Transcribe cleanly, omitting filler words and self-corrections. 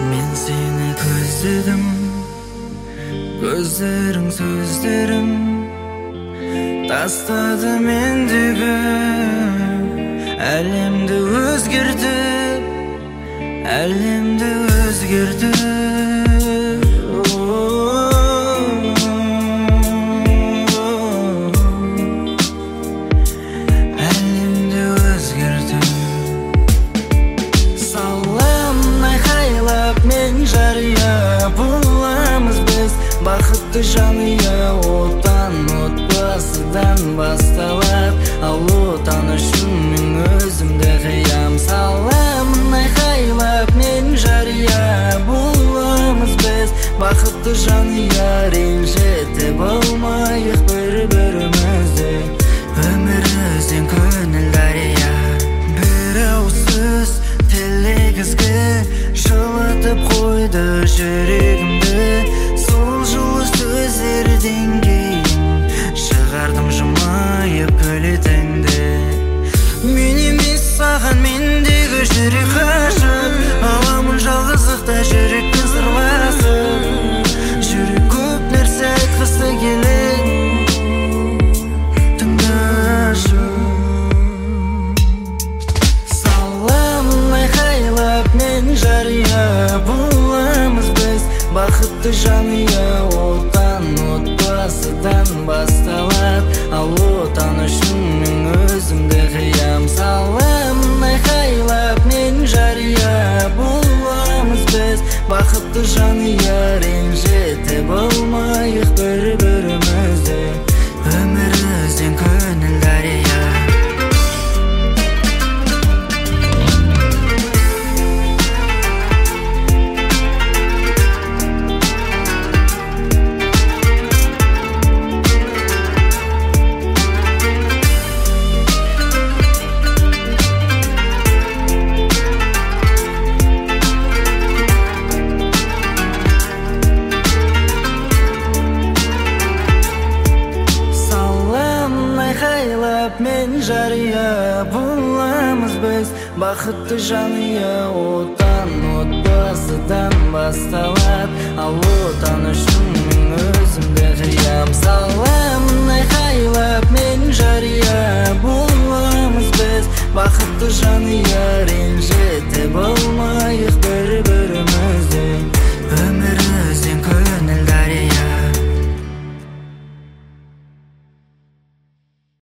Мен сені көздедім, көздерің сөздерім тастады мендегі әлемді өзгертіп, әлемді өзгертіп. Жария боламыз біз, бақытты жанұя. Отан отбасыдан басталады, ал отан үшін мен өзімді қиям. Саламын айқайлап мен жария боламыз біз, бақытты жанұя. Ренжітіп болмайық бір-бірімізді, өмір өзен көңіл дария. Бір ауыз сөз тілегізгі жылытып қойды жүрегімді. Сол жылы сөздерден кейін шығардым жымайып көлетіңді. Мен емес саған мендегі жүрек ғашық, аламын жалғыздықта жүректі зырласып. Жүрек көп нәрсе айтқысы келеді, тыңдашы. Саламын айқайлап мен жария боламыз біз, бақытты жанұя. Отан отбасыдан басталады, ал отан үшін мен өзімді қиям. Саламын айқайлап мен жария боламыз біз, бақытты жанұя. Ренжітіп болмайық бір-бірімізді, өмір өзен көңіл дария. Мен жария боламыз біз, бақытты жанұя. Отан отбасыдан басталады, ал отан үшін мен өзімді қиям. Саламын айқайлап мен жария боламыз біз, бақытты жанұя.